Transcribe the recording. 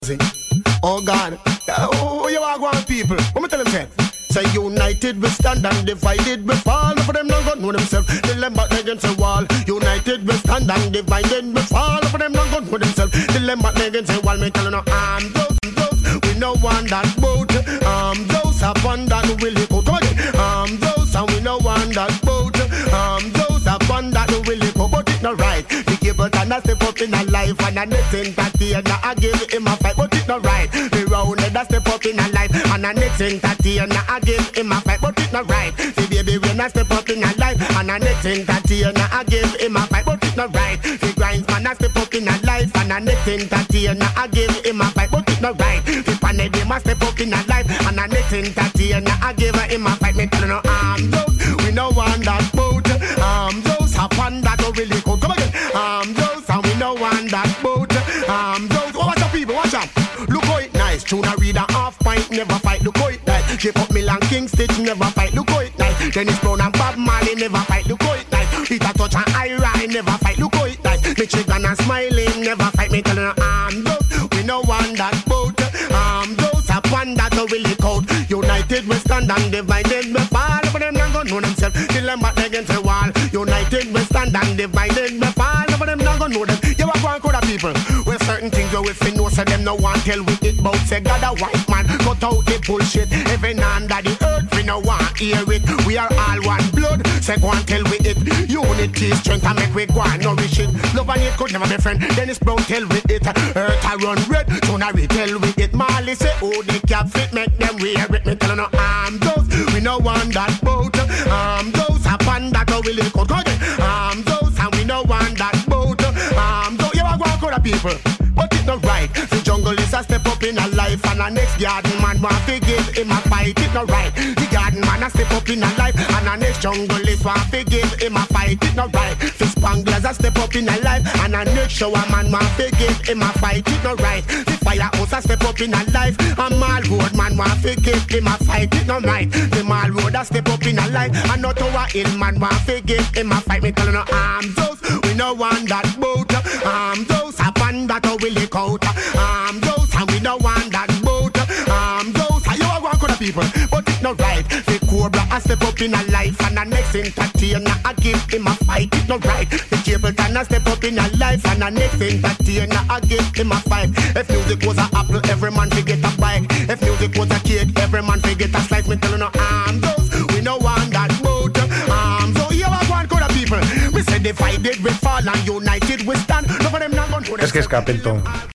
Oh God, oh you are going people. What me tell them say? Say united we stand and divided we fall. For them not gonna know themselves. They them back against the wall. United we stand and divided we fall. For them not gonna know themselves. They them back against the wall. Me tell you no those we no one that boat. Those are one that will live out. Those and we no one that boat. Those are one that will live out. But it's not right. The cable and I step up in a life and I next entertainer I give him a fight. But it's not right. The round that step up in a life and I next entertainer I give him a fight. But it's not right. The baby when I step up in a life and I next entertainer I give him a fight. But it's not right. The grinds man I step up in a life and I next entertainer I give him a fight. But it's not right. The panel they must step up in a life and I next entertainer I give him a fight. Me tell you no those we no want that boat. Those happen that don't really go. Come again. Those and we no want that boat. Those watch the people watch out. Look how it nice. Tuna read a half pint never fight. Look how it nice. Keep up Milan King Stitch never fight. Look how it nice. Dennis Brown and Bob Marley never fight. Look how it nice. Peter Touch and Ira never fight. Look how it nice. Michigan and Smiling never fight. Me tell you those we no want that boat. Those happen that don't really count. United we stand and divided we fall. But them not gonna know themselves. Till them back against the wall. United we stand and divided we fall. But them not gonna know them. You are going to the people. With certain things where we fin know so them no want tell we it bout. Say God a white man cut out the bullshit. Even under the earth we no want hear it. We are all one blood. Say go and tell we it. Unity strength and make we go and nourish it. Love and hate could never be friend. Dennis Brown tell we it. Earth a run red. Tonary tell we it. Marley say oh the cap fit make them wear it. Me tell you no those we no want that boat. Those happen that don't really cut. Those and we no want that boat. Those you are going to the people. But it's not right. The jungle is a step up in a life and a next garden man want to give him a fight. It's not right. The garden man a step up in a life and a next jungle is want to give him a fight. It's not right. The spanglers a step up in a life and a next shower man want to give him a fight. It's not right. The firehouse a step up in a life and Mall Road man want to give him a fight. It's not right. The Mall Road a step up in a life and not Tower Hill man want to give him a fight. Me tell you no those we no want that boat. Those happen that will lick out. Those and we no want that boat. Those are you are going to the people. But it's not right. The Cobra a step up in a life and the next entertainer I give him a fight. It's not right. The Capleton a step up in a life and the next entertainer I give him a fight. If music was a apple, every man forget a bite. If music was a cake, every man forget a slice. Me tell you no those we no want that boat. So you are going to the people. We say divided we fall and united we stand. No for them not going to. Es que es Capleton.